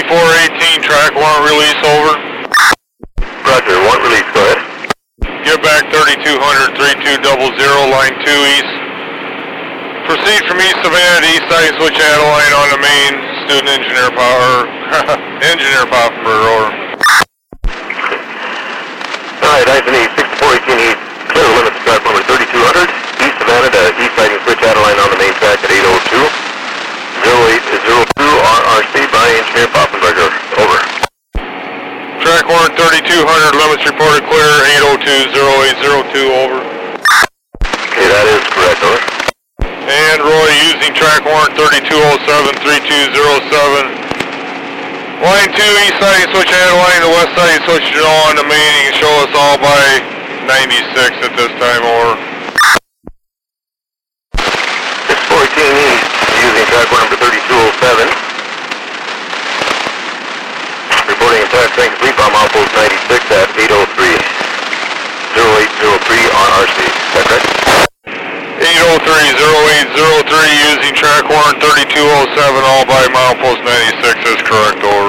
6418, track warrant release, over. Roger, warrant release, go ahead. Get back 3200, 3200, line 2 east. Proceed from East Savannah to East Side, switch Adeline on the main, student engineer power, engineer Poffenberg, over. Alright, Anthony, 6418 East, clear the limits of track number 3200, East Savannah to East Side and switch Adeline on the main track at 802. 0802 RRC by engineer Poffenberger, over. Track warrant 3200, limits reported clear, 802-0802, over. Okay, that is correct, over. And Roy, using track warrant 3207, 3207. Line 2, east side, switch Adeline, the west side, switch it on the main. You can show us all by 96 at this time, over. 6418 East, using track warrant number 3207. Reporting entire train complete bomb outpost 96 at 803. 0803 RRC, is that correct? 803-0803, using track warrant 3207, all by milepost 96 is correct, over.